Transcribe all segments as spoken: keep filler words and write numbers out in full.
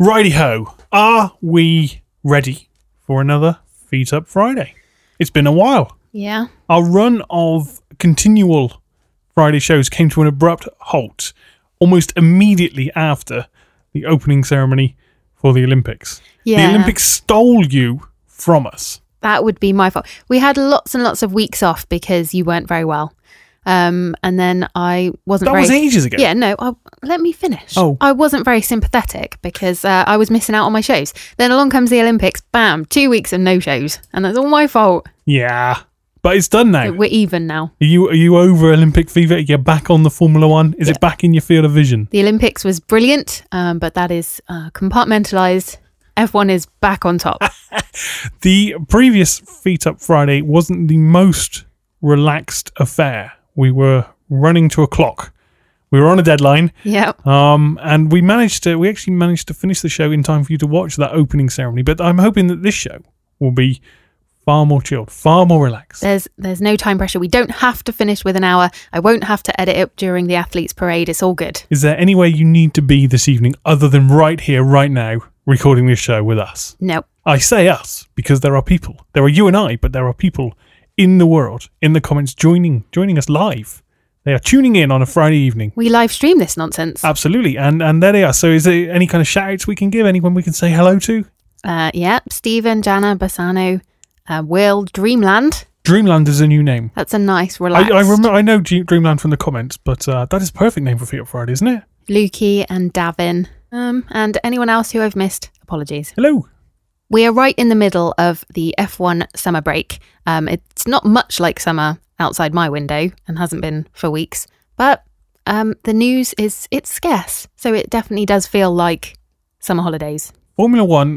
Righty-ho. Are we ready for another Feet Up Friday? It's been a while. Yeah. Our run of continual Friday shows came to an abrupt halt almost immediately after the opening ceremony for the Olympics. Yeah. The Olympics stole you from us. That would be my fault. We had lots and lots of weeks off because you weren't very well. Um, and then I wasn't That very... was ages ago. Yeah, no, I, let me finish. Oh. I wasn't very sympathetic because uh, I was missing out on my shows. Then along comes the Olympics, bam, two weeks of no shows. And that's all my fault. Yeah. But it's done now. We're even now. Are you are you over Olympic fever? You're back on the Formula One? Is Yeah. it back in your field of vision? The Olympics was brilliant, um, but that is uh, compartmentalised. F one is back on top. The previous Feet Up Friday wasn't the most relaxed affair. We were running to a clock. We were on a deadline. Yeah. Um, and we managed to, we actually managed to finish the show in time for you to watch that opening ceremony. But I'm hoping that this show will be far more chilled, far more relaxed. There's there's no time pressure. We don't have to finish with an hour. I won't have to edit it during the athletes parade. It's all good. Is there anywhere you need to be this evening other than right here, right now, recording this show with us? No. I say us because there are people. There are you and I, but there are people in the world, in the comments, joining joining us live. They are tuning in on a Friday evening. We live stream this nonsense. Absolutely. And and there they are. So is there any kind of shout outs we can give? Anyone we can say hello to? Uh, yeah. Stephen, Jana, Bassano, uh, Will, Dreamland. Dreamland is a new name. That's a nice, relaxed. I, I remember. I know G- Dreamland from the comments, but uh, that is a perfect name for Feet Up Friday, isn't it? Lukey and Davin. Um, and anyone else who I've missed, apologies. Hello. We are right in the middle of the F one summer break. Um, it's not much like summer outside my window and hasn't been for weeks, but um, the news is it's scarce. So it definitely does feel like summer holidays. Formula One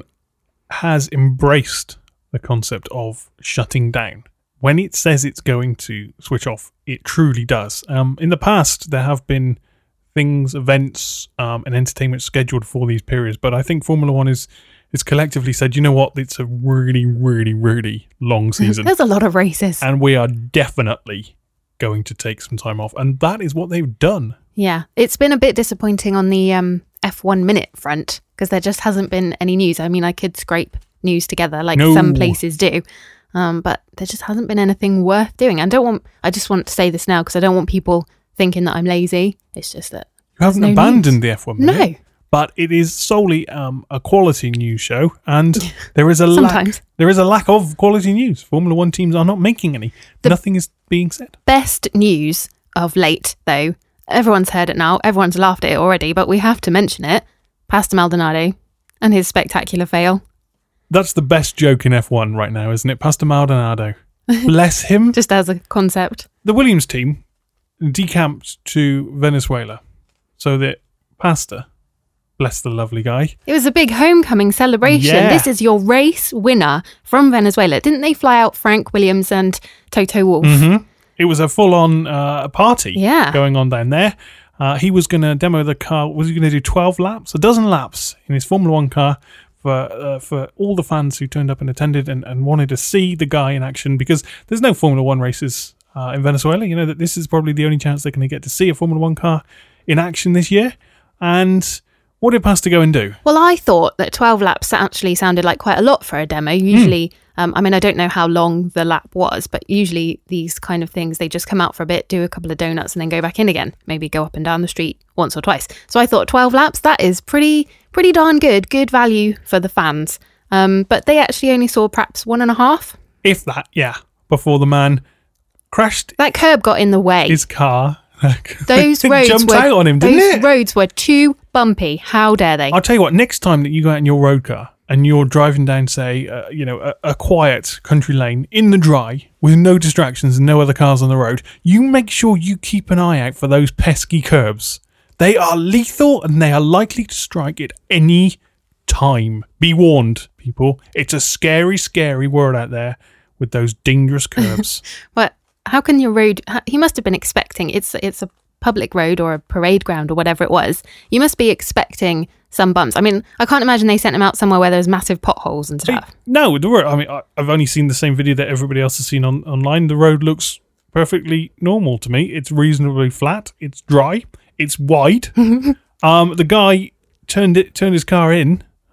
has embraced the concept of shutting down. When it says it's going to switch off, it truly does. Um, in the past, there have been things, events, um, and entertainment scheduled for these periods, but I think Formula One is is collectively said, you know what, it's a really, really, really long season. There's a lot of races. And we are definitely going to take some time off. And that is what they've done. Yeah, it's been a bit disappointing on the um, F one minute front because there just hasn't been any news. I mean, I could scrape news together like No. some places do, um, but there just hasn't been anything worth doing. I don't want. I just want to say this now because I don't want people thinking that I'm lazy. It's just that You haven't no abandoned news. the F one minute. No. But it is solely um, a quality news show, and there is a lack. Sometimes. There is a lack of quality news. Formula One teams are not making any. The- Nothing is being said. Best news of late, though, everyone's heard it now. Everyone's laughed at it already, but we have to mention it. Pastor Maldonado and his spectacular fail. That's the best joke in F one right now, isn't it? Pastor Maldonado, bless him. Just as a concept. The Williams team decamped to Venezuela, so that Pastor, bless the lovely guy. It was a big homecoming celebration. Yeah. This is your race winner from Venezuela. Didn't they fly out Frank Williams and Toto Wolff? Mm-hmm. It was a full-on uh, party Yeah. going on down there. Uh, he was going to demo the car. Was he going to do twelve laps? A dozen laps in his Formula One car for uh, for all the fans who turned up and attended and, and wanted to see the guy in action, because there's no Formula One races uh, in Venezuela. You know that this is probably the only chance they're going to get to see a Formula One car in action this year. And what did Pastor go and do? Well, I thought that twelve laps actually sounded like quite a lot for a demo. Usually, um, I mean, I don't know how long the lap was, but usually these kind of things, they just come out for a bit, do a couple of donuts and then go back in again. Maybe go up and down the street once or twice. So I thought twelve laps, that is pretty, pretty darn good. Good value for the fans. Um, but they actually only saw perhaps one and a half. If that, yeah, before the man crashed That curb got in the way. his car. Those It roads jumped were out on him, didn't those it? roads were too bumpy. How dare they? I'll tell you what, next time that you go out in your road car and you're driving down, say, uh, you know, a, a quiet country lane in the dry with no distractions and no other cars on the road, you make sure you keep an eye out for those pesky curbs. They are lethal and they are likely to strike at any time. Be warned, people. It's a scary, scary world out there with those dangerous curbs. But how can your road... how- He must have been expecting... It's it's a public road or a parade ground or whatever it was. You must be expecting some bumps. I mean, I can't imagine they sent him out somewhere where there's massive potholes and stuff. No, the road, I mean, I- I've only seen the same video that everybody else has seen on, online. The road looks perfectly normal to me. It's reasonably flat. It's dry. It's wide. um, the guy turned it, turned his car in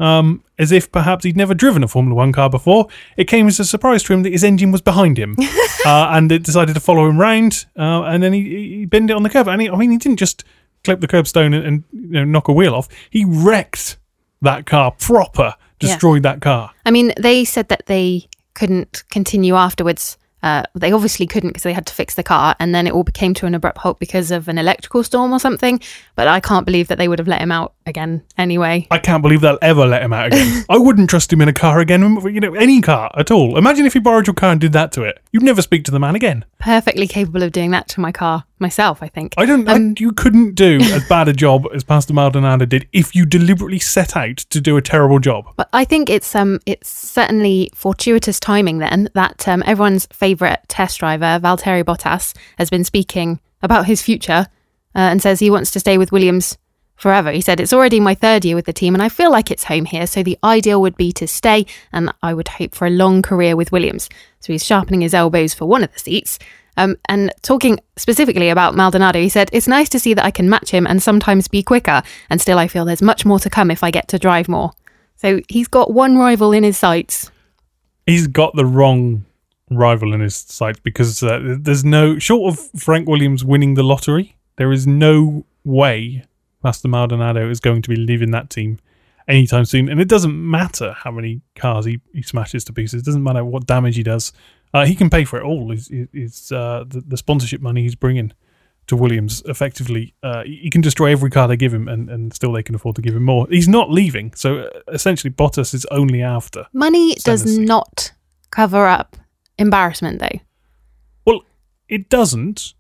Um, as if perhaps he'd never driven a Formula One car before. It came as a surprise to him that his engine was behind him, uh, and it decided to follow him round, uh, and then he, he bent it on the curb. And he, I mean, he didn't just clip the curbstone and, and you know, knock a wheel off. He wrecked that car, proper, destroyed yeah. that car. I mean, they said that they couldn't continue afterwards. Uh, they obviously couldn't because they had to fix the car, and then it all came to an abrupt halt because of an electrical storm or something. But I can't believe that they would have let him out again anyway. I can't believe they'll ever let him out again. I wouldn't trust him in a car again, you know, any car at all. Imagine if he borrowed your car and did that to it. You'd never speak to the man again. Perfectly capable of doing that to my car myself, I think. I don't. Um, I, you couldn't do as bad a job as Pastor Maldonado did if you deliberately set out to do a terrible job. But I think it's um it's certainly fortuitous timing then that um everyone's favourite test driver, Valtteri Bottas, has been speaking about his future uh, and says he wants to stay with Williams forever. He said, "It's already my third year with the team and I feel like it's home here, so the ideal would be to stay, and I would hope for a long career with Williams." So he's sharpening his elbows for one of the seats. Um, and talking specifically about Maldonado, he said, "It's nice to see that I can match him and sometimes be quicker, and still I feel there's much more to come if I get to drive more." So he's got one rival in his sights. He's got the wrong rival in his sights because uh, there's no, short of Frank Williams winning the lottery, there is no way Pastor Maldonado is going to be leaving that team anytime soon. And it doesn't matter how many cars he, he smashes to pieces. It doesn't matter what damage he does. Uh, he can pay for it all. Is is uh, the, the sponsorship money he's bringing to Williams effectively? Uh, he can destroy every car they give him, and, and still they can afford to give him more. He's not leaving, so uh, essentially Bottas is only after. Money does not cover up embarrassment, though. Well, it doesn't.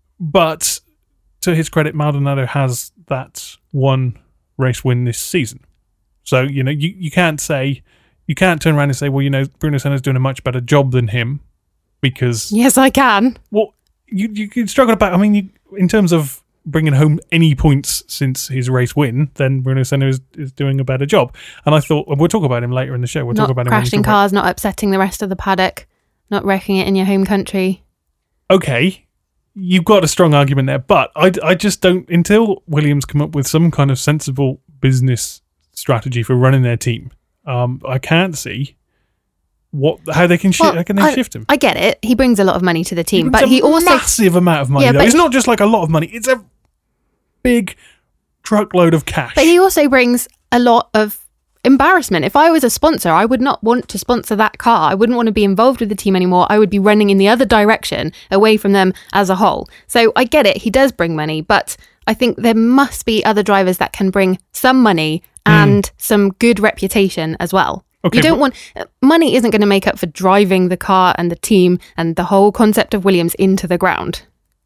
But to his credit, Maldonado has that one race win this season. So you know you, you can't say. You can't turn around and say, well, you know, Bruno Senna's doing a much better job than him because... Yes, I can. Well, you you can struggle about... I mean, you, in terms of bringing home any points since his race win, then Bruno Senna is, is doing a better job. And I thought... We'll talk about him later in the show. We'll not talk about him crashing cars, about... not upsetting the rest of the paddock, not wrecking it in your home country. Okay, you've got a strong argument there, but I, I just don't... Until Williams come up with some kind of sensible business strategy for running their team... Um, I can't see what how they can shi- well, how can they I, shift him. I get it. He brings a lot of money to the team, he but he also massive amount of money. Yeah, though. It's not just like a lot of money; it's a big truckload of cash. But he also brings a lot of embarrassment. If I was a sponsor, I would not want to sponsor that car. I wouldn't want to be involved with the team anymore. I would be running in the other direction, away from them as a whole. So I get it. He does bring money, but I think there must be other drivers that can bring some money and mm. some good reputation as well. Okay, you don't want... Money isn't going to make up for driving the car and the team and the whole concept of Williams into the ground.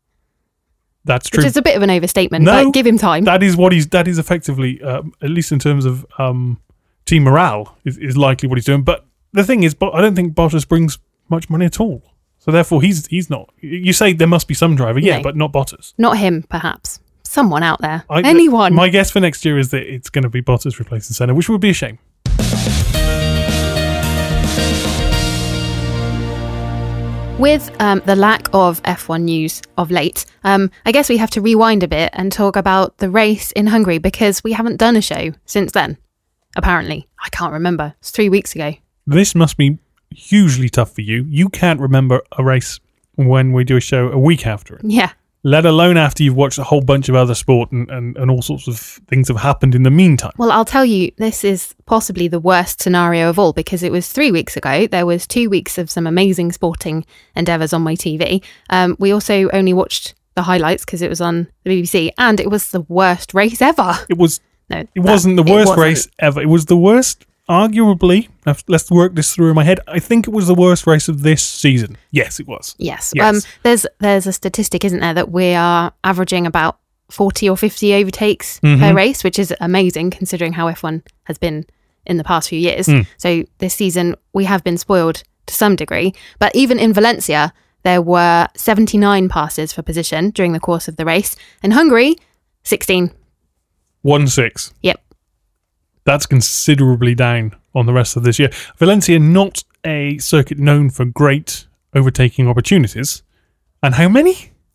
That's true. Which is a bit of an overstatement, no, but give him time. That is what he's... That is effectively, um, at least in terms of um, team morale, is, is likely what he's doing. But the thing is, I don't think Bottas brings much money at all. So therefore, he's he's not... You say there must be some driver, yeah, no. but not Bottas. Not him, perhaps. Someone out there. I, Anyone. My guess for next year is that it's going to be Bottas replacing Senna, which would be a shame. With um, the lack of F one news of late, um, I guess we have to rewind a bit and talk about the race in Hungary because we haven't done a show since then. Apparently. I can't remember. It's three weeks ago. This must be hugely tough for you. You can't remember a race when we do a show a week after it. Yeah. Let alone after you've watched a whole bunch of other sport and, and, and all sorts of things have happened in the meantime. Well, I'll tell you, this is possibly the worst scenario of all because it was three weeks ago. There was two weeks of some amazing sporting endeavours on my T V. Um, we also only watched the highlights because it was on the B B C and it was the worst race ever. It was. No, it wasn't the worst wasn't. race ever. It was the worst, arguably. Let's work this through in my head. I think it was the worst race of this season. Yes, it was. Yes. yes. Um, there's there's a statistic, isn't there, that we are averaging about forty or fifty overtakes mm-hmm. per race, which is amazing considering how F one has been in the past few years. Mm. So this season we have been spoiled to some degree. But even in Valencia, there were seventy-nine passes for position during the course of the race. In Hungary, sixteen. One six. Yep. That's considerably down on the rest of this year. Valencia, not a circuit known for great overtaking opportunities. And how many?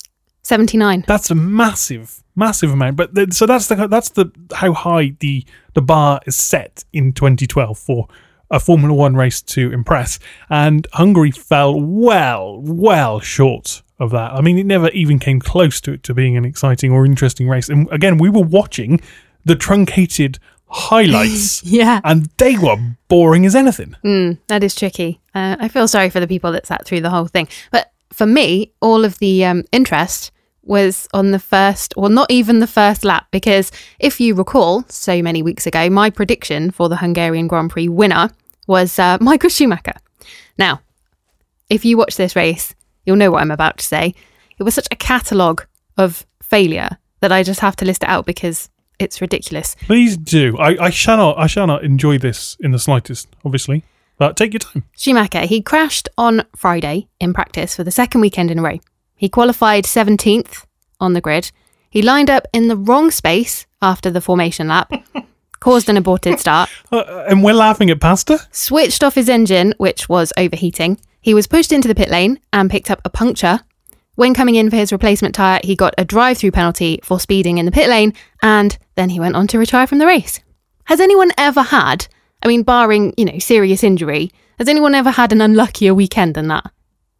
seventy-nine. That's a massive, massive amount. But the, so that's the that's the how high the the bar is set in twenty twelve for a Formula One race to impress, and Hungary fell well, well short of that. I mean, it never even came close to it to being an exciting or interesting race. And again, we were watching the truncated highlights, Yeah. and they were boring as anything. Mm, that is tricky. Uh, I feel sorry for the people that sat through the whole thing. But for me, all of the um, interest was on the first, or not even the first lap, because if you recall, so many weeks ago, my prediction for the Hungarian Grand Prix winner was uh, Michael Schumacher. Now, if you watch this race, you'll know what I'm about to say. It was such a catalogue of failure that I just have to list it out because it's ridiculous. Please do. I, I shall not. I shall not enjoy this in the slightest, obviously. But take your time. Schumacher, he crashed on Friday in practice for the second weekend in a row. He qualified seventeenth on the grid. He lined up in the wrong space after the formation lap, caused an aborted start. Uh, and we're laughing at pasta? Switched off his engine, which was overheating. He was pushed into the pit lane and picked up a puncture. When coming in for his replacement tyre, he got a drive-through penalty for speeding in the pit lane, and then he went on to retire from the race. Has anyone ever had, I mean, barring, you know, serious injury, has anyone ever had an unluckier weekend than that?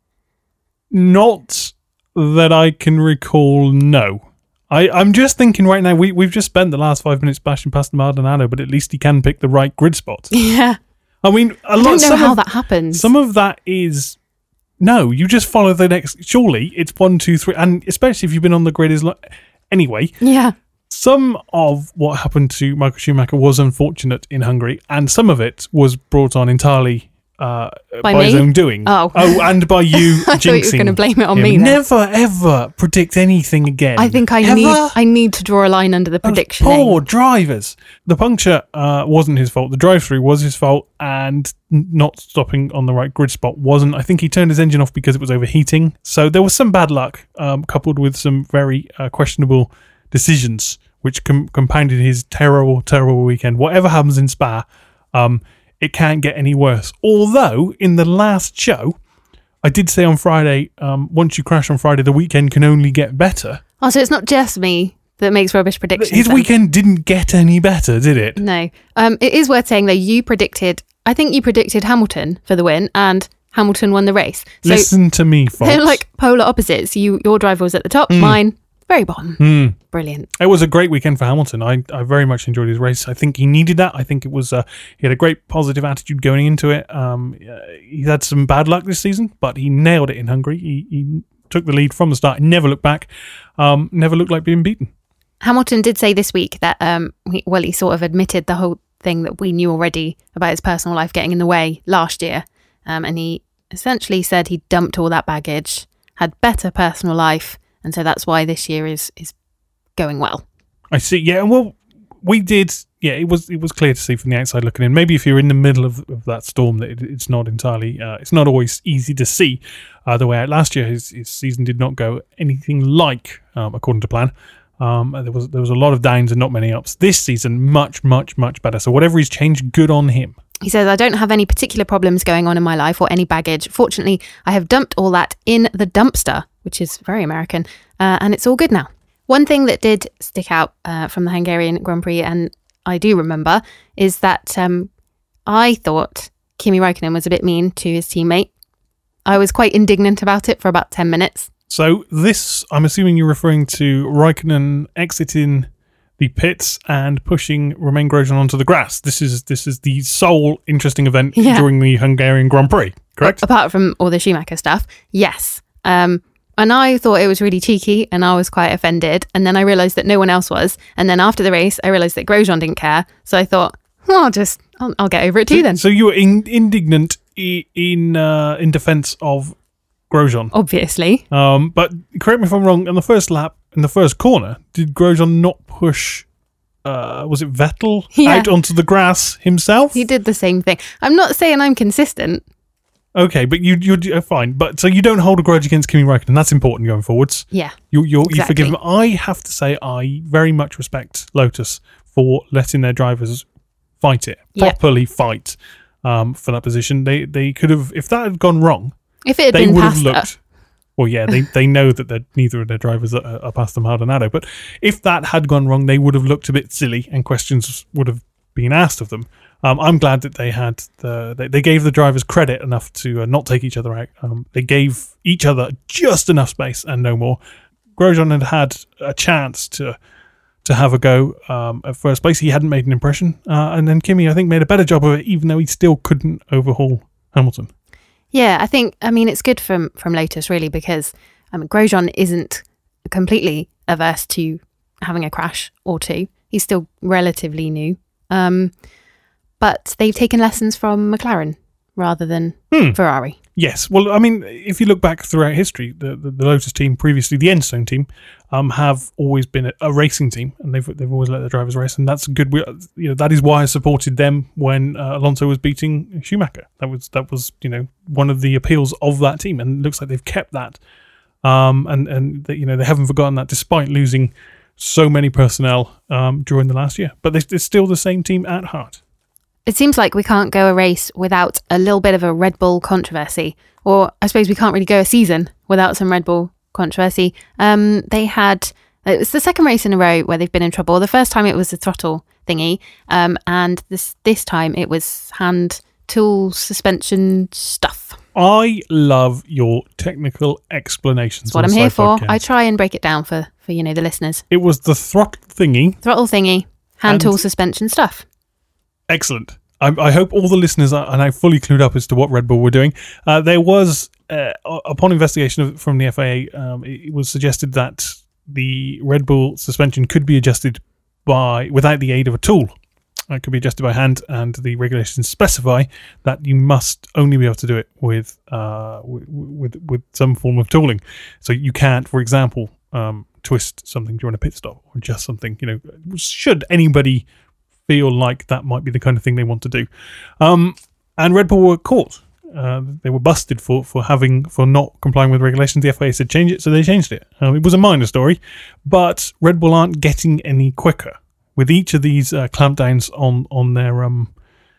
Not that I can recall, no. I, I'm just thinking right now, we, we've just spent the last five minutes bashing past Maldonado, but at least he can pick the right grid spot. Yeah. I mean, a I lot. don't know some how of, that happens. Some of that is no. You just follow the next. Surely it's one, two, three, and especially if you've been on the grid is like anyway. Yeah. Some of what happened to Michael Schumacher was unfortunate in Hungary, and some of it was brought on entirely uh, By by, his me? own doing. Oh. oh, and by you I thought you were jinxing. going to blame it on him. me. then. Never ever predict anything again. I think I Ever? need I need to draw a line under the Those prediction. Poor drivers. The puncture uh, wasn't his fault. The drive-through was his fault, and n- not stopping on the right grid spot wasn't. I think he turned his engine off because it was overheating. So there was some bad luck, um, coupled with some very uh, questionable decisions, which com- compounded his terrible, terrible weekend. Whatever happens in Spa, um, it can't get any worse. Although in the last show, I did say on Friday, um, once you crash on Friday, the weekend can only get better. Oh, so it's not just me that makes rubbish predictions. His then. weekend didn't get any better, did it? No. Um, it is worth saying, though, you predicted, I think you predicted Hamilton for the win, and Hamilton won the race. So Listen to me, folks. they're like polar opposites. You, Your driver was at the top, mine, very bottom. Mm. Brilliant. It was a great weekend for Hamilton. I, I very much enjoyed his race. I think he needed that. I think it was uh, he had a great positive attitude going into it. Um, uh, he had some bad luck this season, but he nailed it in Hungary. He, he took the lead from the start, never looked back, um, never looked like being beaten. Hamilton did say this week that, um, he, well, he sort of admitted the whole thing that we knew already about his personal life getting in the way last year. Um, and he essentially said he dumped all that baggage, had better personal life, and so that's why this year is is going well. I see. Yeah, well, we did. Yeah, it was it was clear to see from the outside looking in. Maybe if you're in the middle of, of that storm, that it, it's not entirely. Uh, it's not always easy to see uh, the way out. Last year, his, his season did not go anything like um, according to plan. Um, there was there was a lot of downs and not many ups. This season, much much much better. So whatever he's changed, good on him. He says, I don't have any particular problems going on in my life or any baggage. Fortunately, I have dumped all that in the dumpster, which is very American, uh, and it's all good now. One thing that did stick out uh, from the Hungarian Grand Prix, and I do remember, is that um, I thought Kimi Räikkönen was a bit mean to his teammate. I was quite indignant about it for about ten minutes. So this, I'm assuming you're referring to Räikkönen exiting the pits and pushing Romain Grosjean onto the grass. This is this is the sole interesting event Yeah. during the Hungarian Grand Prix, correct? Apart from all the Schumacher stuff, yes. Um, and I thought it was really cheeky, and I was quite offended. And then I realised that no one else was. And then after the race, I realised that Grosjean didn't care. So I thought, well, I'll just, I'll, I'll get over it too so, then. So you were in, indignant i- in uh, in defence of Grosjean. Obviously. Um, but correct me if I'm wrong, in the first lap, in the first corner, did Grosjean not push, uh, was it Vettel, Yeah. out onto the grass himself? He did the same thing. I'm not saying I'm consistent. Okay, but you, you're uh, fine. But so you don't hold a grudge against Kimi Räikkönen. That's important going forwards. Yeah. You, you're, you Exactly. forgive him. I have to say, I very much respect Lotus for letting their drivers fight it, Yeah. properly fight um, for that position. They they could have, if that had gone wrong, If it had they been would have pasta, looked. Well, yeah, they, they know that they're, neither of their drivers are, are past Maldonado. But if that had gone wrong, they would have looked a bit silly and questions would have been asked of them. Um, I'm glad that they had the they, they gave the drivers credit enough to uh, not take each other out. Um, they gave each other just enough space and no more. Grosjean had had a chance to to have a go um, at first place. He hadn't made an impression. Uh, and then Kimi, I think, made a better job of it, even though he still couldn't overhaul Hamilton. Yeah, I think, I mean, it's good from, from Lotus, really, because um, Grosjean isn't completely averse to having a crash or two. He's still relatively new. Um, but they've taken lessons from McLaren rather than hmm. Ferrari. Yes. Well, I mean, if you look back throughout history, the, the, the Lotus team, previously the Enstone team, um, have always been a, a racing team, and they've they've always let their drivers race, and that's good. We, you know, that is why I supported them when uh, Alonso was beating Schumacher. That was that was you know one of the appeals of that team, and it looks like they've kept that. Um, and and they, you know they haven't forgotten that, despite losing so many personnel um, during the last year. But they, they're still the same team at heart. It seems like we can't go a race without a little bit of a Red Bull controversy. Or I suppose we can't really go a season without some Red Bull controversy. Um, they had, it was the second race in a row where they've been in trouble. The first time it was the throttle thingy. Um, and this, this time it was hand tool suspension stuff. I love your technical explanations. That's what I'm here for. I try and break it down for, for, you know, the listeners. It was the throttle thingy. Throttle thingy, hand tool suspension stuff. Excellent. I, I hope all the listeners are, are now fully clued up as to what Red Bull were doing. Uh, there was, uh, upon investigation of, from the F I A, um, it was suggested that the Red Bull suspension could be adjusted by without the aid of a tool. It could be adjusted by hand, and the regulations specify that you must only be able to do it with uh, with, with with some form of tooling. So you can't, for example, um, twist something during a pit stop or adjust something. You know, should anybody feel like that might be the kind of thing they want to do. Um, and Red Bull were caught. Uh, they were busted for, for having for not complying with regulations. The F I A said change it, so they changed it. Um, it was a minor story, but Red Bull aren't getting any quicker with each of these uh, clampdowns on on their um,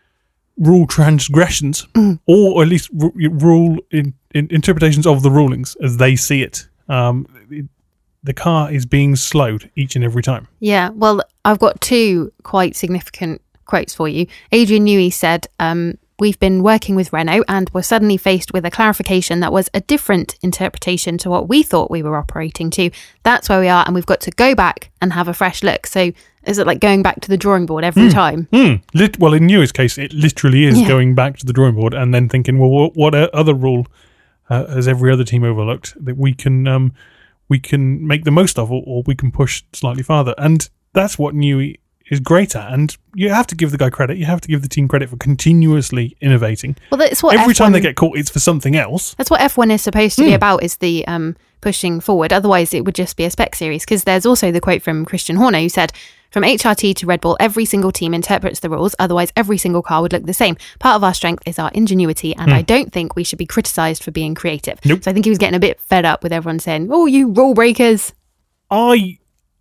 rule transgressions, mm. or at least r- rule in, in interpretations of the rulings as they see it. Um, it The car is being slowed each and every time. Yeah, well, I've got two quite significant quotes for you. Adrian Newey said, um, we've been working with Renault and were suddenly faced with a clarification that was a different interpretation to what we thought we were operating to. That's where we are, and we've got to go back and have a fresh look. So is it like going back to the drawing board every mm. time? Mm. Lit- well, in Newey's case, it literally is yeah. going back to the drawing board and then thinking, well, what, what other rule uh, has every other team overlooked that we can... Um, we can make the most of, or, or we can push slightly farther. And that's what Newey is great at. And you have to give the guy credit. You have to give the team credit for continuously innovating. Well, that's what Every F one, time they get caught, it's for something else. That's what F one is supposed to mm. be about, is the um, pushing forward. Otherwise, it would just be a spec series. Because there's also the quote from Christian Horner, who said, from H R T to Red Bull, every single team interprets the rules. Otherwise, every single car would look the same. Part of our strength is our ingenuity, and mm. I don't think we should be criticised for being creative. Nope. So I think he was getting a bit fed up with everyone saying, oh, you rule breakers. I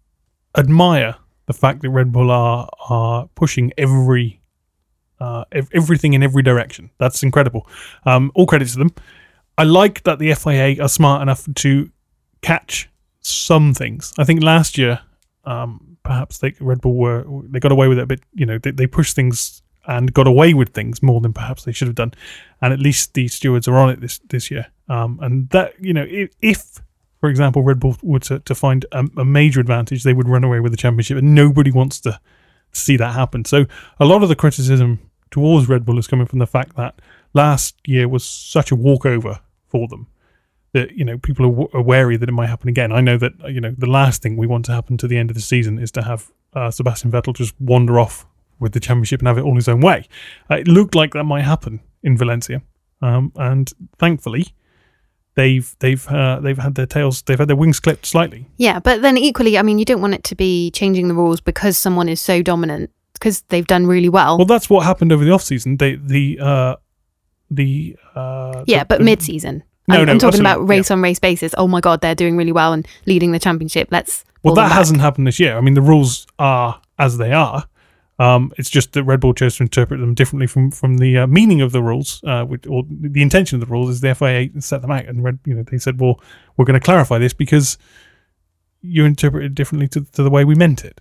admire the fact that Red Bull are are pushing every uh, ev- everything in every direction. That's incredible. Um, all credit to them. I like that the F I A are smart enough to catch some things. I think last year, um, perhaps they, Red Bull were they got away with it a bit. You know, they, they pushed things and got away with things more than perhaps they should have done. And at least the stewards are on it this this year. Um, and that, you know, if, if for example, Red Bull were to, to find a, a major advantage, they would run away with the championship, and nobody wants to see that happen. So a lot of the criticism towards Red Bull is coming from the fact that last year was such a walkover for them that, you know, people are, w- are wary that it might happen again. I know that, you know, the last thing we want to happen to the end of the season is to have uh, Sebastian Vettel just wander off with the championship and have it all his own way. Uh, it looked like that might happen in Valencia, um, and thankfully they've they've uh, they've had their tails, they've had their wings clipped slightly. Yeah, but then equally, I mean, you don't want it to be changing the rules because someone is so dominant, because they've done really well. Well, that's what happened over the off season. They the uh, the uh, yeah, the, but the, mid season. No, I'm, no, I'm talking absolutely. about race yeah. on race basis. Oh my God, they're doing really well and leading the championship. Let's well, that them hasn't happened this year. I mean, the rules are as they are. Um, it's just that Red Bull chose to interpret them differently from from the uh, meaning of the rules, uh, which, or the intention of the rules is the F I A set them out, and Red, you know, they said, well, we're going to clarify this because you interpret it differently to, to the way we meant it.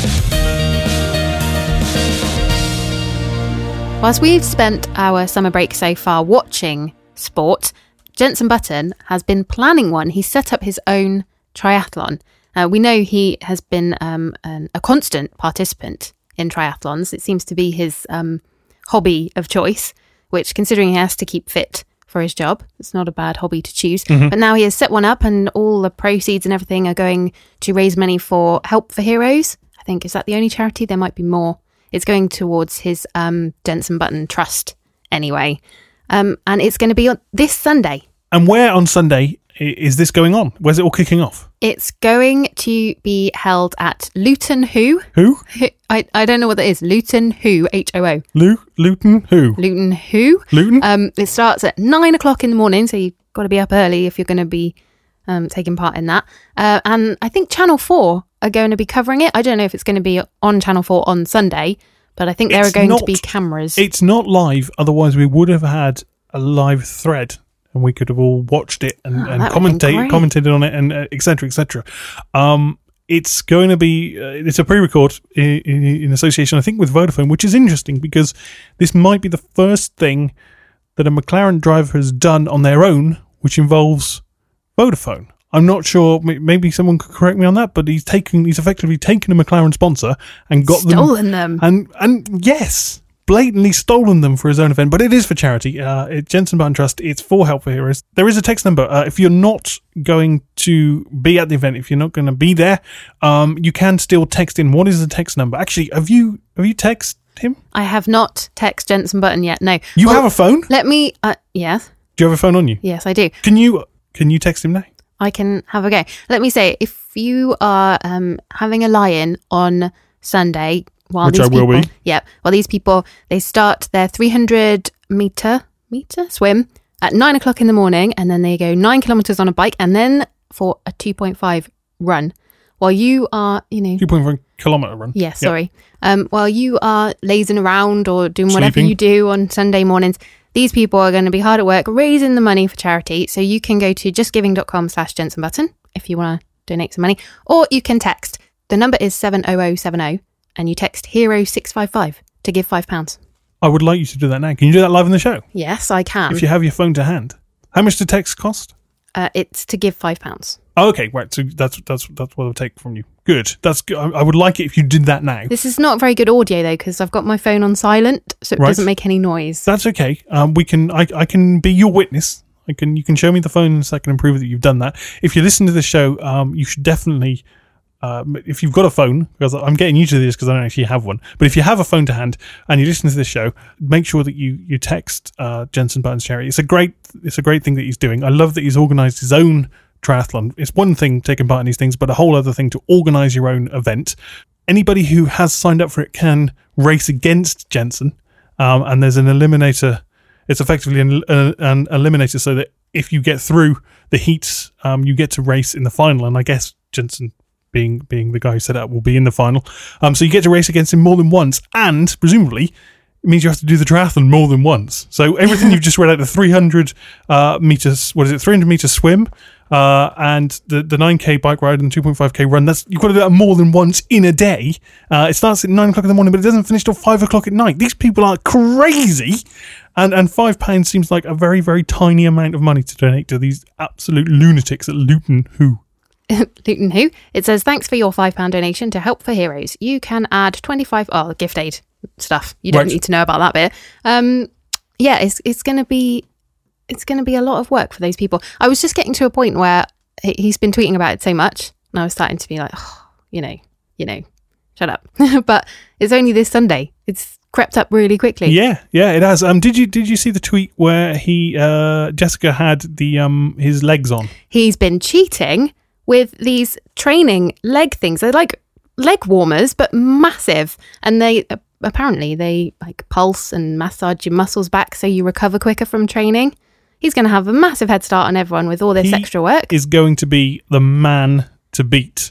Whilst we've spent our summer break so far watching sport, Jenson Button has been planning one. He's set up his own triathlon. Uh, we know he has been um, an, a constant participant in triathlons. It seems to be his um, hobby of choice, which, considering he has to keep fit for his job, it's not a bad hobby to choose. Mm-hmm. But now he has set one up, and all the proceeds and everything are going to raise money for Help for Heroes. I think, is that the only charity? There might be more. It's going towards his um, Jenson Button Trust anyway. Um, and it's going to be on this Sunday. And where on Sunday is this going on? Where's it all kicking off? It's going to be held at Luton Hoo. Who? I, I don't know what that is. Luton Hoo, H O O. Lu- Luton Hoo. Luton Hoo. Luton? Um, it starts at nine o'clock in the morning, so you've got to be up early if you're going to be um, taking part in that. Uh, and I think Channel four are going to be covering it. I don't know if it's going to be on Channel four on Sunday, but I think there it's are going not, to be cameras. It's not live, otherwise we would have had a live thread and we could have all watched it and, oh, and commentate, commented on it and uh, et cetera, et cetera. Um, it's going to be, uh, it's a pre-record in, in, in association, I think, with Vodafone, which is interesting because this might be the first thing that a McLaren driver has done on their own, which involves Vodafone. I'm not sure. Maybe someone could correct me on that, but he's taken. He's effectively taken a McLaren sponsor and got stolen them, them, and and yes, blatantly stolen them for his own event. But it is for charity. Uh, it, Jenson Button Trust. It's for Help for Heroes. There is a text number. Uh, if you're not going to be at the event, if you're not going to be there, um, you can still text in. What is the text number? Actually, have you have you texted him? I have not texted Jenson Button yet. No. You well, have a phone? Let me. Uh, yes. Do you have a phone on you? Yes, I do. Can you can you text him now? I can have a go. Let me say, if you are um, having a lie-in on Sunday, while Which these I will people, be. yeah, while these people they start their three hundred meter meter swim at nine o'clock in the morning, and then they go nine kilometers on a bike, and then for a two point five run. While you are, you know, two point five kilometer run. Yeah, sorry. Yep. Um, while you are lazing around or doing whatever Sleeping. you do on Sunday mornings. These people are going to be hard at work raising the money for charity. So you can go to justgiving.com slash Jenson Button if you want to donate some money. Or you can text. The number is seven oh oh seven oh and you text hero six five five to give five pounds. I would like you to do that now. Can you do that live in the show? Yes, I can. If you have your phone to hand. How much do text cost? Uh, it's to give five pounds. Oh, okay, right. So that's that's that's what I'll take from you. Good. That's good. I, I would like it if you did that now. This is not very good audio though, because I've got my phone on silent, so it right. doesn't make any noise. That's okay. Um, we can. I, I can be your witness. I can. You can show me the phone in a second and prove that you've done that. If you listen to the show, um, you should definitely. Um, if you've got a phone, because I'm getting used to this because I don't actually have one, but if you have a phone to hand and you listen to this show, make sure that you you text uh, Jenson Button's charity. It's a great. It's a great thing that he's doing. I love that he's organised his own triathlon. It's one thing taking part in these things, but a whole other thing to organise your own event. Anybody who has signed up for it can race against Jenson, um, and there's an eliminator. It's effectively an, uh, an eliminator, so that if you get through the heats, um, you get to race in the final. And I guess Jenson, being being the guy who set it up, will be in the final. Um, so you get to race against him more than once, and presumably it means you have to do the triathlon more than once. So everything you've just read out, the three hundred uh, meters, what is it, three hundred meter swim, uh, and the, the nine K bike ride and the two point five K run, that's you've got to do that more than once in a day. Uh, it starts at nine o'clock in the morning, but it doesn't finish till five o'clock at night. These people are crazy. And and five pounds seems like a very, very tiny amount of money to donate to these absolute lunatics at Luton Hoo. Luton Hoo. It says, thanks for your five pound donation to Help for Heroes. You can add twenty-five, oh, gift aid stuff. You don't right. need to know about that bit. Um, yeah, it's it's going to be, it's going to be a lot of work for those people. I was just getting to a point where he, he's been tweeting about it so much, and I was starting to be like, oh, you know, you know, shut up. But it's only this Sunday. It's crept up really quickly. Yeah, yeah, it has. Um, did you did you see the tweet where he uh Jessica had the um his legs on? He's been cheating with these training leg things. They're like leg warmers, but massive. And they uh, apparently they like pulse and massage your muscles back so you recover quicker from training. He's going to have a massive head start on everyone with all this he extra work. Is going to be the man to beat.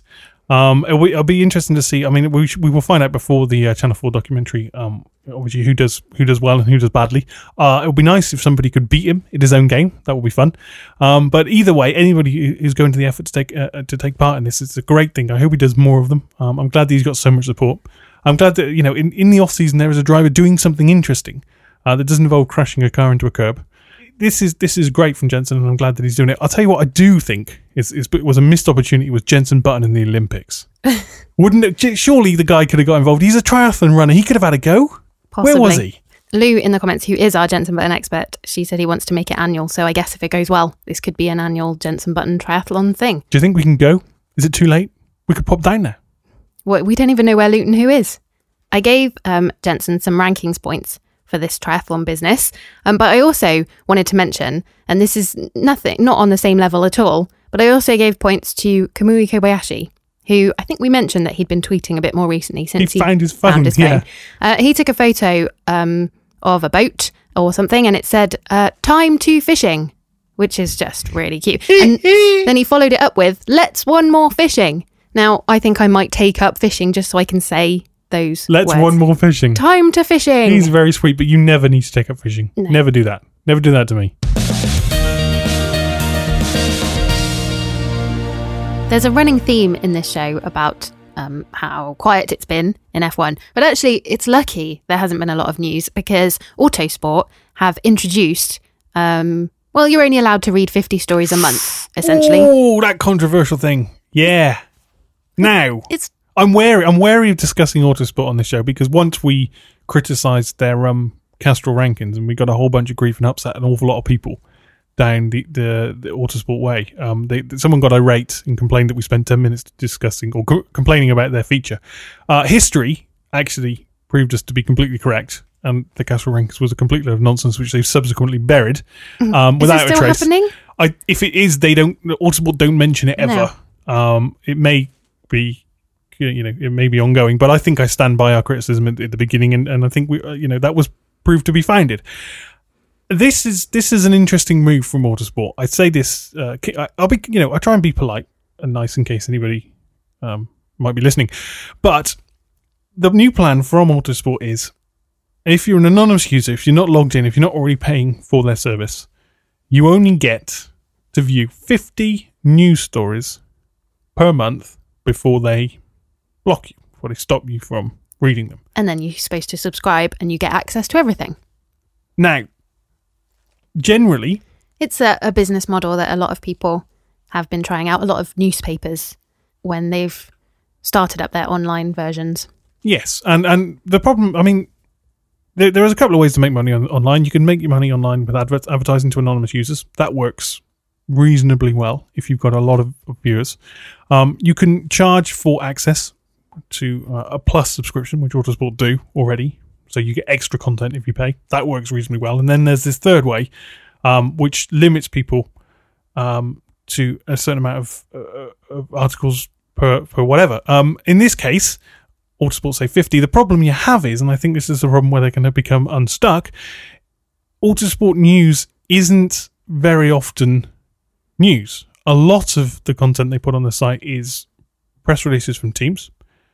Um, it'll be, it'll be interesting to see. I mean, we sh- we will find out before the uh, Channel Four documentary. Um, obviously, who does who does well and who does badly. Uh, it would be nice if somebody could beat him in his own game. That would be fun. Um, but either way, anybody who's going to the effort to take uh, to take part in this, it's a great thing. I hope he does more of them. Um, I'm glad that he's got so much support. I'm glad that you know in, in the off season there is a driver doing something interesting uh, that doesn't involve crashing a car into a curb. This is this is great from Jenson, and I'm glad that he's doing it. I'll tell you what I do think is, is was a missed opportunity was Jenson Button in the Olympics. Wouldn't it? Surely the guy could have got involved. He's a triathlon runner. He could have had a go. Possibly. Where was he? Lou in the comments, who is our Jenson Button expert, she said he wants to make it annual. So I guess if it goes well, this could be an annual Jenson Button triathlon thing. Do you think we can go? Is it too late? We could pop down there. Well, we don't even know where Luton Who is. I gave um, Jenson some rankings points for this triathlon business. Um, but I also wanted to mention, and this is nothing, not on the same level at all, but I also gave points to Kamui Kobayashi, who I think we mentioned that he'd been tweeting a bit more recently since he, he found his phone. Found his yeah. phone. Uh, he took a photo um, of a boat or something, and it said, uh, time to fishing, which is just really cute. And then he followed it up with, let's one more fishing. Now, I think I might take up fishing just so I can say those Let's words. one more fishing. Time to fishing. He's very sweet, but you never need to take up fishing. No. Never do that. Never do that to me. There's a running theme in this show about um, how quiet it's been in F one. But actually, it's lucky there hasn't been a lot of news because Autosport have introduced, um, well, you're only allowed to read fifty stories a month, essentially. Oh, that controversial thing. Yeah. Now, It's I'm wary. I'm wary of discussing Autosport on this show because once we criticised their um, Castrol rankings and we got a whole bunch of grief and upset an awful lot of people down the, the, the Autosport way. Um, they, someone got irate and complained that we spent ten minutes discussing or co- complaining about their feature. Uh, history actually proved us to be completely correct, and the Castrol rankings was a complete load of nonsense, which they've subsequently buried um, Is without it still a trace. happening? I, if it is, they don't. Autosport don't mention it ever. Um, it may be, you know, it may be ongoing, but I think I stand by our criticism at, at the beginning, and, and I think we, uh, you know, that was proved to be founded. This is this is an interesting move from Autosport. I say this. Uh, I- I'll be, you know, I try and be polite and nice in case anybody um, might be listening, but the new plan from Autosport is, if you're an anonymous user, if you're not logged in, if you're not already paying for their service, you only get to view fifty news stories per month before they block you, before they stop you from reading them. And then you're supposed to subscribe and you get access to everything. Now, generally, It's a, a business model that a lot of people have been trying out, a lot of newspapers, when they've started up their online versions. yes. And, and the problem, I mean, there, there is a couple of ways to make money on, online. You can make your money online with adver- advertising to anonymous users. That works reasonably well if you've got a lot of, of viewers. Um, you can charge for access to uh, a Plus subscription, which Autosport do already. So you get extra content if you pay. That works reasonably well. And then there's this third way, um, which limits people um, to a certain amount of, uh, of articles per, per whatever. Um, in this case, Autosport say fifty. The problem you have is, and I think this is the problem where they're going to become unstuck, Autosport news isn't very often news. A lot of the content they put on the site is press releases from teams.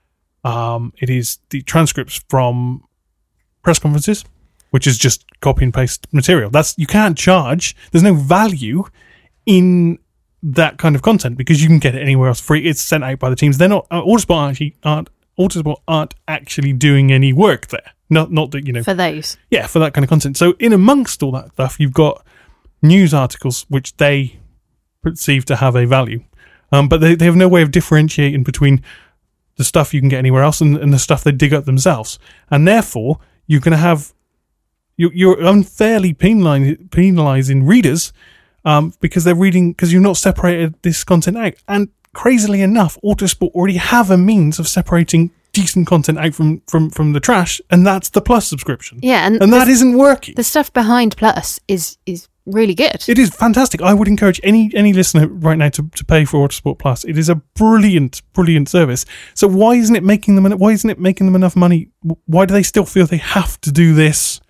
Um, it is the transcripts from press conferences, which is just copy and paste material. That's you can't charge. There's no value in that kind of content because you can get it anywhere else free. It's sent out by the teams. They're not uh, Autosport actually aren't Autosport aren't actually doing any work there. Not not that you know For those. yeah for that kind of content. So in amongst all that stuff, you've got news articles which they perceive to have a value, um, but they, they have no way of differentiating between the stuff you can get anywhere else and, and the stuff they dig up themselves, and therefore you're going to have you're, you're unfairly penalizing, penalizing readers um, because they're reading because you've not separated this content out. And crazily enough, Autosport already have a means of separating decent content out from from, from the trash, and that's the Plus subscription. Yeah, and, and the, that isn't working. the stuff behind Plus is is really good. It is fantastic. I would encourage any any listener right now to, to pay for Autosport Plus. It is a brilliant, brilliant service. So why isn't it making them? Why isn't it making them enough money? Why do they still feel they have to do this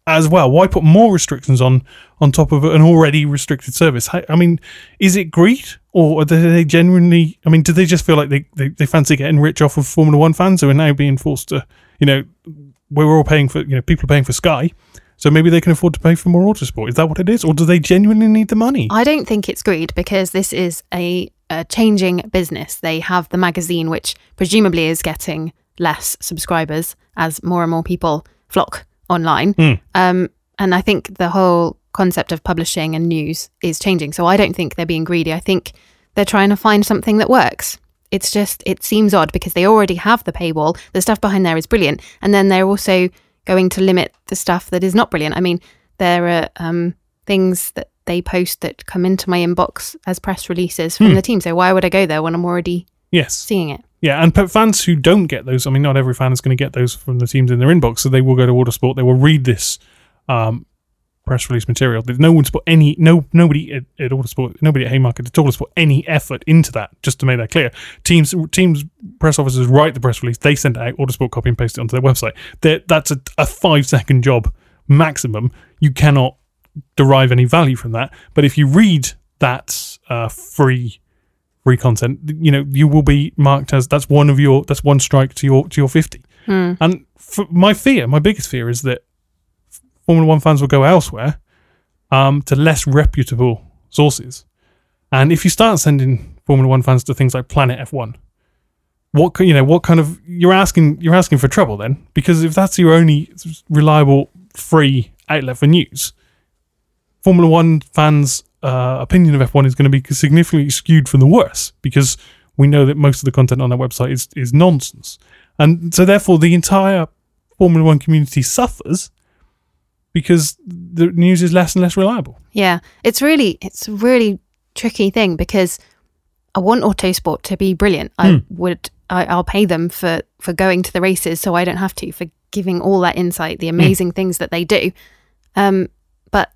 as well? Why put more restrictions on on top of an already restricted service? I, I mean, is it greed, or do they genuinely? I mean, do they just feel like they, they, they fancy getting rich off of Formula One fans who are now being forced to, you know, we're all paying for, you know, people are paying for Sky, so maybe they can afford to pay for more autosport. Is that what it is, or do they genuinely need the money? I don't think it's greed, because this is a, a changing business. They have the magazine, which presumably is getting less subscribers as more and more people flock online. Mm. Um, and I think the whole concept of publishing and news is changing. So I don't think they're being greedy. I think they're trying to find something that works. It's just, it seems odd because they already have the paywall. The stuff behind there is brilliant. And then they're also going to limit the stuff that is not brilliant. I mean, there are um, things that they post that come into my inbox as press releases from mm. the team. So why would I go there when I'm already yes. seeing it? Yeah, and fans who don't get those, I mean, not every fan is going to get those from the teams in their inbox, so they will go to Autosport, they will read this um, press release material. No one's put any, no, nobody at, at Autosport, nobody at Haymarket at all has put any effort into that, just to make that clear. Teams, teams, press officers write the press release, they send it out, Autosport copy and paste it onto their website. They're, that's a, a five second job maximum. You cannot derive any value from that. But if you read that uh, free free content, you know, you will be marked as that's one of your that's one strike to your to your fifty. Hmm. And for my fear, my biggest fear is that Formula One fans will go elsewhere um, to less reputable sources. And if you start sending Formula One fans to things like Planet F one, what you know, what kind of you're asking you're asking for trouble then, because if that's your only reliable free outlet for news, Formula One fans' uh, opinion of F one is going to be significantly skewed for the worse, because we know that most of the content on their website is, is nonsense. And so therefore the entire Formula One community suffers because the news is less and less reliable. Yeah, it's really, it's a really tricky thing, because I want Autosport to be brilliant. I mm. would, I, I'll pay them for, for going to the races so I don't have to, for giving all that insight, the amazing mm. things that they do. Um, but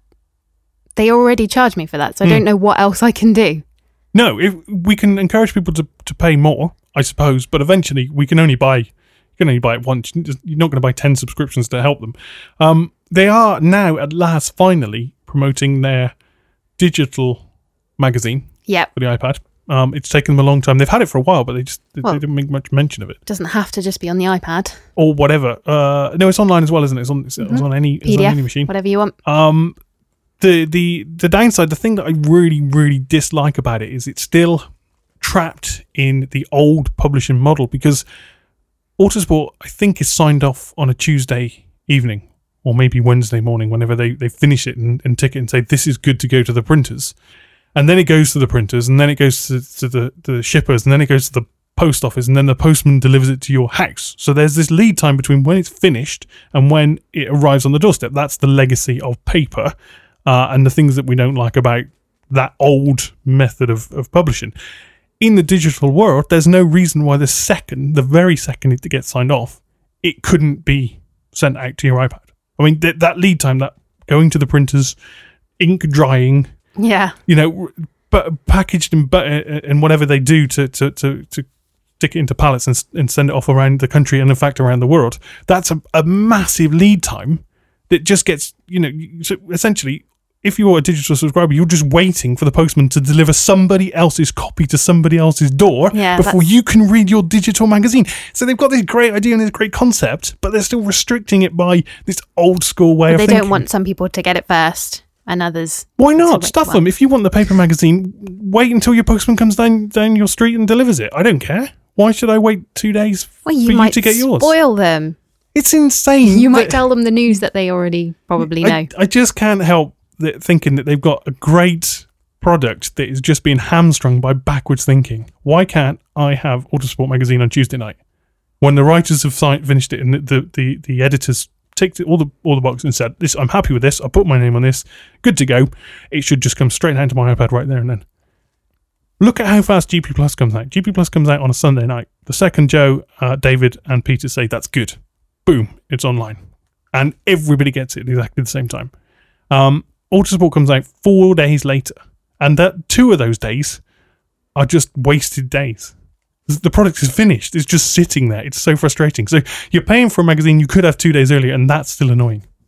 they already charge me for that, so I mm. don't know what else I can do. No, if we can encourage people to, to pay more, I suppose, but eventually we can only buy, you can only buy it once. You're not going to buy ten subscriptions to help them. Um, they are now, at last, finally promoting their digital magazine yep. for the iPad. Um, it's taken them a long time. They've had it for a while, but they just they, well, they didn't make much mention of it. It doesn't have to just be on the iPad. Or whatever. Uh, no, it's online as well, isn't it? It's on, it's, mm-hmm. it's on any, P D F, it's on any machine. Whatever you want. Um, the, the, the downside, the thing that I really, really dislike about it is it's still trapped in the old publishing model, because Autosport, I think, is signed off on a Tuesday evening or maybe Wednesday morning, whenever they, they finish it and, and tick it and say, this is good to go to the printers. And then it goes to the printers, and then it goes to, to the, the shippers, and then it goes to the post office, and then the postman delivers it to your house. So there's this lead time between when it's finished and when it arrives on the doorstep. That's the legacy of paper uh, and the things that we don't like about that old method of, of publishing. In the digital world, there's no reason why the second, the very second it gets signed off, it couldn't be sent out to your iPad. I mean, th- that lead time, that going to the printers, ink drying, yeah, you know, but packaged in but and whatever they do to to to to stick it into pallets and and send it off around the country and in fact around the world. That's a, a massive lead time that just gets, you know, so essentially, if you're a digital subscriber, you're just waiting for the postman to deliver somebody else's copy to somebody else's door yeah, before you can read your digital magazine. So they've got this great idea and this great concept, but they're still restricting it by this old school way but of they thinking. They don't want some people to get it first and others. Why not? Stuff well. them. If you want the paper magazine, wait until your postman comes down, down your street and delivers it. I don't care. Why should I wait two days well, you for might you to get yours? Spoil them. It's insane. You might tell them the news that they already probably know. I, I just can't help that thinking that they've got a great product that is just being hamstrung by backwards thinking. Why can't I have Autosport magazine on Tuesday night when the writers have signed, finished it and the, the, the, the editors ticked all the all the boxes and said, "This, I'm happy with this. I put my name on this. Good to go." It should just come straight down to my iPad right there and then. Look at how fast G P Plus comes out. G P Plus comes out on a Sunday night. The second Joe, uh, David, and Peter say that's good, boom, it's online, and everybody gets it at exactly the same time. Um, Autosport comes out four days later, and that two of those days are just wasted days. The product is finished. It's just sitting there. It's so frustrating. So you're paying for a magazine you could have two days earlier, and that's still annoying.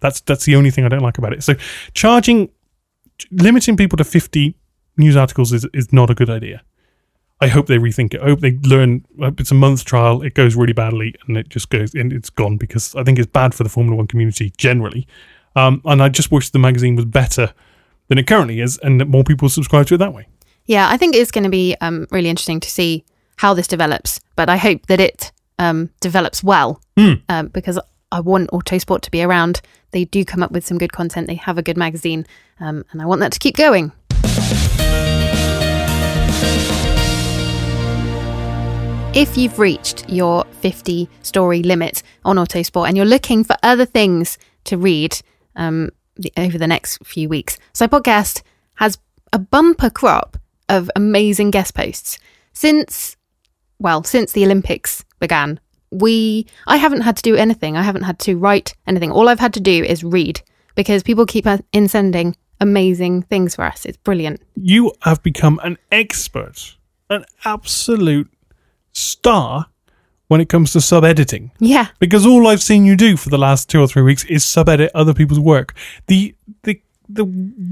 That's that's the only thing I don't like about it. So charging, limiting people to fifty news articles is, is not a good idea. I hope they rethink it. I hope they learn. It's a month trial. It goes really badly, and it just goes and it's gone because I think it's bad for the Formula One community generally. Um, and I just wish the magazine was better than it currently is, and that more people subscribe to it that way. Yeah, I think it's going to be um, really interesting to see how this develops. But I hope that it um, develops well Mm. um, because I want Autosport to be around. They do come up with some good content. They have a good magazine, um, and I want that to keep going. If you've reached your fifty story limit on Autosport and you're looking for other things to read um, the, over the next few weeks, So Podcast has a bumper crop of amazing guest posts. Since, well, since the Olympics began, we I haven't had to do anything. I haven't had to write anything. All I've had to do is read because people keep in sending amazing things for us. It's brilliant. You have become an expert, an absolute star when it comes to sub-editing. Yeah. Because all I've seen you do for the last two or three weeks is sub-edit other people's work. The the the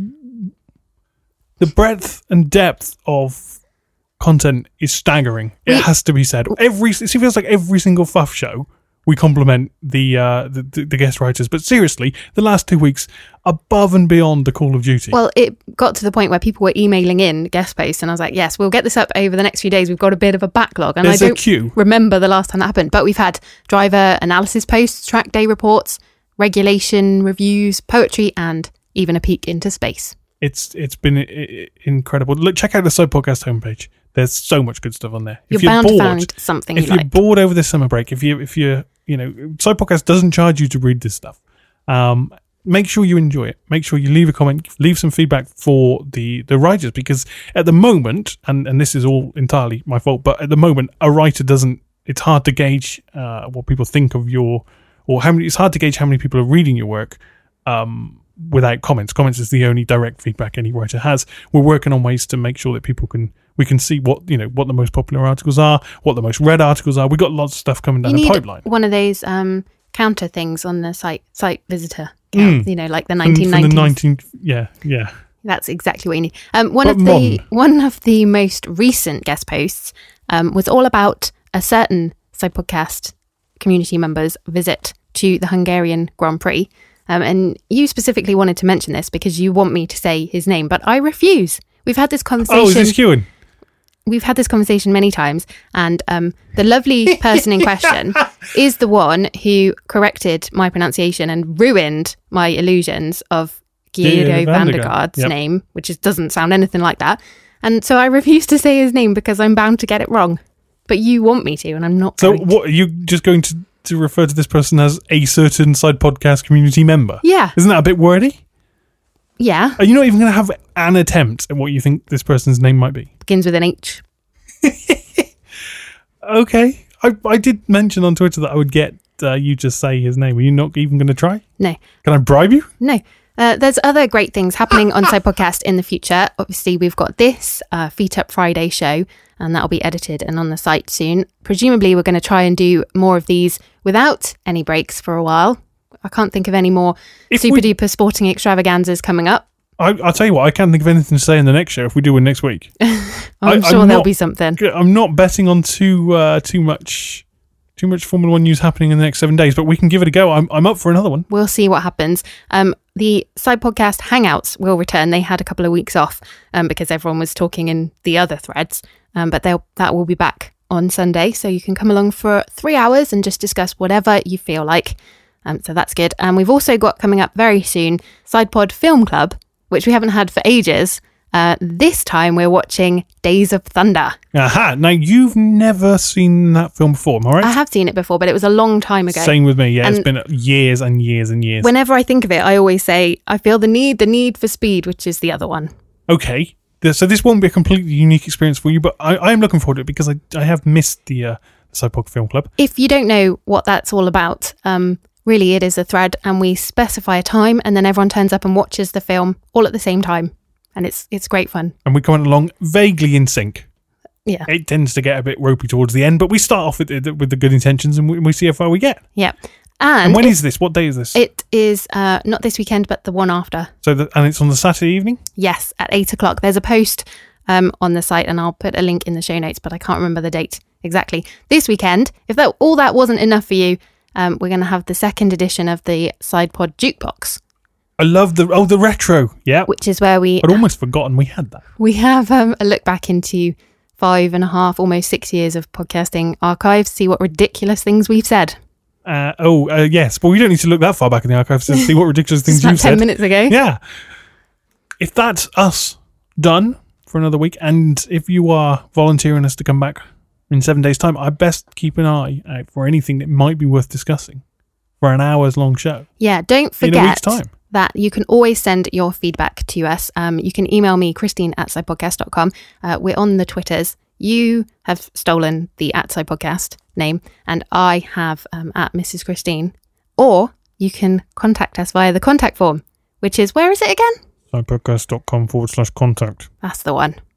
the breadth and depth of content is staggering. It We- has to be said. Every it feels like every single F U F show we compliment the, uh, the the the guest writers. But seriously, the last two weeks above and beyond the Call of Duty. Well, it got to the point where people were emailing in guest posts, and I was like, yes, we'll get this up over the next few days. We've got a bit of a backlog. And There's I a don't queue. remember the last time that happened, but we've had driver analysis posts, track day reports, regulation reviews, poetry, and even a peek into space. It's it's been i- i- incredible. Look, check out the Side Podcast homepage. There's so much good stuff on there. You're, If you're bound bored, to find something if you you're like. bored over this summer break, if you if you you know, Side Podcast doesn't charge you to read this stuff. Um, make sure you enjoy it. Make sure you leave a comment, leave some feedback for the the writers, because at the moment, and and this is all entirely my fault, but at the moment, a writer doesn't. It's hard to gauge uh, what people think of your, or how many. It's hard to gauge how many people are reading your work. Um, without comments. Comments is the only direct feedback any writer has. We're working on ways to make sure that people can, we can see what, you know, what the most popular articles are, what the most read articles are. We've got lots of stuff coming down you the need pipeline. one of those um, counter things on the site site visitor Mm. count, you know, like the From- nineteen From nineties. the nineteenth, yeah, yeah. That's exactly what you need. Um, one But of the modern. one of the most recent guest posts um, was all about a certain Side Podcast community member's visit to the Hungarian Grand Prix. Um, and you specifically wanted to mention this because you want me to say his name, but I refuse. We've had this conversation. Oh, is this Ewan? We've had this conversation many times, and um, the lovely person in question is the one who corrected my pronunciation and ruined my illusions of Guido Guido van der Vandergaard, Gaard's yep. name, which is, doesn't sound anything like that. And so I refuse to say his name because I'm bound to get it wrong. But you want me to, and I'm not So going to. what, are you just going to, to refer to this person as a certain Side Podcast community member? Yeah, Isn't that a bit wordy? yeah. Are you not even going to have an attempt at what you think this person's name might be? Begins with an H. Okay. I, I did mention on Twitter that I would get uh, you just say his name. Are you not even going to try? No, Can I bribe you? no. Uh, there's other great things happening on Side Podcast in the future. Obviously, we've got this uh, Feet Up Friday show, and that'll be edited and on the site soon. Presumably, we're going to try and do more of these without any breaks for a while. I can't think of any more If super we- duper sporting extravaganzas coming up. I, I'll tell you what, I can't think of anything to say in the next show if we do one next week. I'm I- I'm sure there'll not- be something. I'm not betting on too uh, too much too much Formula One news happening in the next seven days, but we can give it a go. I'm I'm up for another one. We'll see what happens. Um, the Side Podcast Hangouts will return. They had a couple of weeks off um, because everyone was talking in the other threads, um, but they'll that will be back on Sunday, so you can come along for three hours and just discuss whatever you feel like. Um, so that's good. And we've also got coming up very soon SidePod Film Club, which we haven't had for ages. Uh, this time we're watching Days of Thunder. Aha! Now you've never seen that film before, am I right? I have seen it before, but it was a long time ago. Same with me. Yeah, it's And- been years and years and years. Whenever I think of it, I always say, I feel the need, the need for speed, which is the other one. Okay, Th- so this won't be a completely unique experience for you, but I, I am looking forward to it because I I have missed the uh, SidePod Film Club. If you don't know what that's all about, um, really it is a thread, and we specify a time, and then everyone turns up and watches the film all at the same time. And it's it's great fun. And we're coming along vaguely in sync. Yeah. It tends to get a bit ropey towards the end, but we start off with the, with the good intentions and we, we see how far we get. Yeah. And, And when it, is this? What day is this? it is uh, not this weekend, but the one after. So, the, and it's on the Saturday evening? Yes, at eight o'clock. There's a post um, on the site, and I'll put a link in the show notes, but I can't remember the date exactly. This weekend, if that all that wasn't enough for you, um, we're going to have the second edition of the SidePod Jukebox. I love the, oh, the retro. Yeah. Which is where we... I'd almost forgotten we had that. We have um, a look back into five and a half, almost six years of podcasting archives, see what ridiculous things we've said. Uh, oh, uh, yes. But we don't need to look that far back in the archives to see what ridiculous things Just about you've ten said. minutes ago. Yeah. If that's us done for another week, and if you are volunteering us to come back in seven days' time, I best keep an eye out for anything that might be worth discussing for an hour's long show. Yeah, don't In a forget week's time. that you can always send your feedback to us. Um, you can email me, Christine at sidepodcast dot com. Uh, we're on the Twitters. You have stolen the at sidepodcast name, and I have um, at Missus Christine. Or you can contact us via the contact form, which is, where is it again? sidepodcast dot com forward slash contact. That's the one.